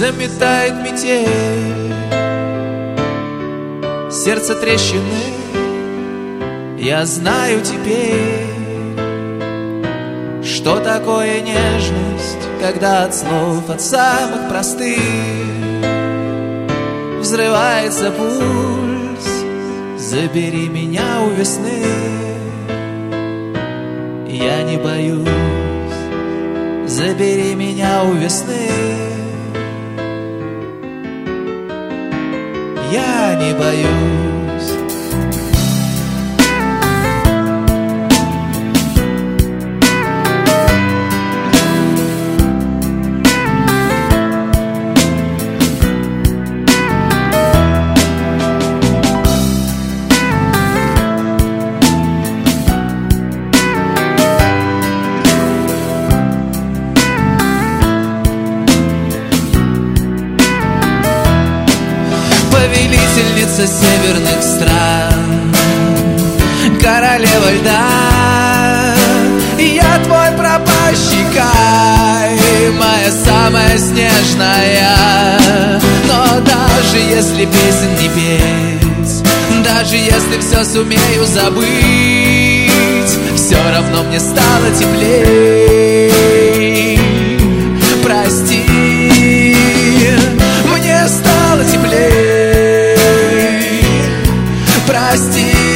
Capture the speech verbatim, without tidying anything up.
заметает метель, сердце трещины. Я знаю теперь, что такое нежность, когда от слов, от самых простых взрывается пульс. Забери меня у весны, я не боюсь. Забери меня у весны, я не боюсь. Повелительница северных стран, королева льда, я твой пропащий Кай, моя самая снежная. Но даже если песен не петь, даже если все сумею забыть, все равно мне стало теплей. Прости, мне стало теплей. Прости.